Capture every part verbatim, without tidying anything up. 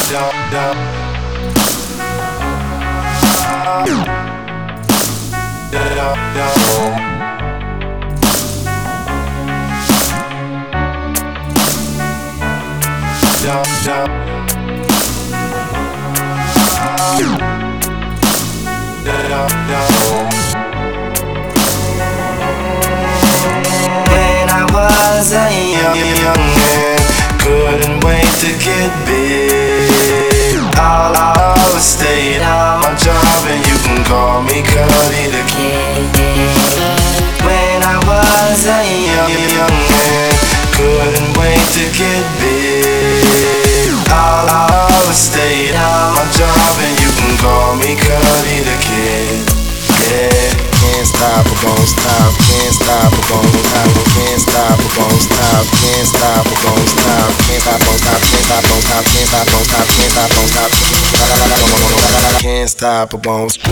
When I was a young, young man, couldn't wait to get big. All I always stayed on my job, and you can call me Cuddy the Kid. When I was a young, young man, couldn't wait to get big. All I always stayed on my job, and you can call me Cuddy the Kid. Yeah. Can't stop, it won't stop. Can't stop, it won't stop. Can't stop, it won't stop. Can't stop, it won't stop. Can't stop, won't stop. Can't stop, won't stop. Can't stop, won't stop. Can't stop, won't stop. Can't stop, it won't stop.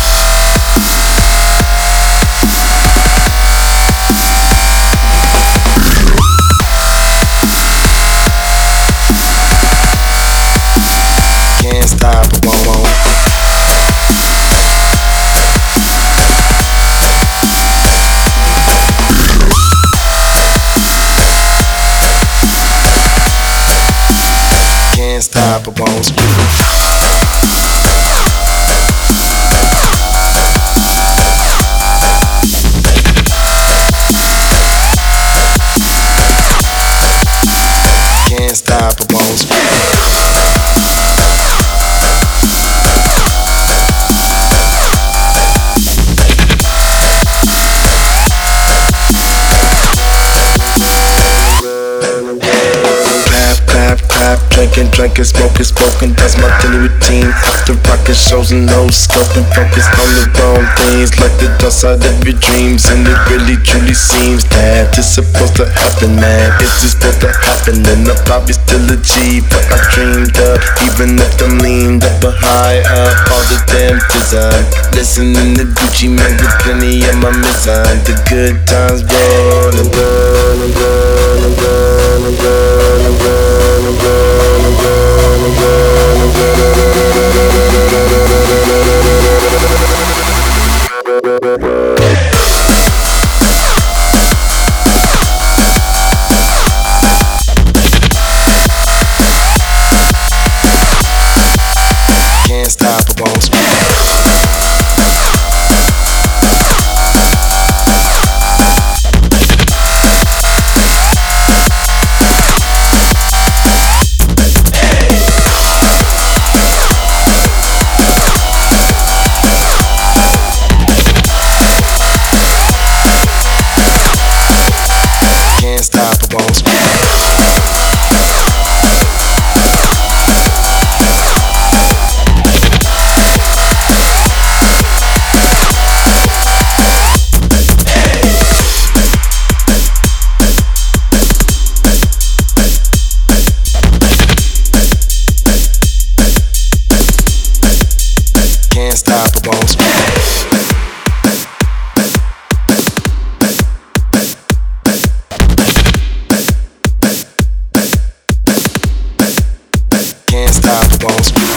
Can't stop, it won't, won't. Can't stop, it won't stop. Can't stop, it won't stop. Drinking, drinking, smoking, smoking, that's my daily routine. After rocking shows and no scoping, focus on the wrong things, like the dust out of your dreams. And it really truly seems that it's supposed to happen, man. It's just supposed to happen, and I'm probably still a G, but I dreamed up. Even if I'm leaned up or high up, all the damn design. Listening to Gucci Mane with plenty of my design. The good times roll and roll and roll and roll and roll and roll and roll. Can't stop, it won't stop. Can't stop, it won't stop. Can't stop, it won't stop. Can't stop, it won't stop.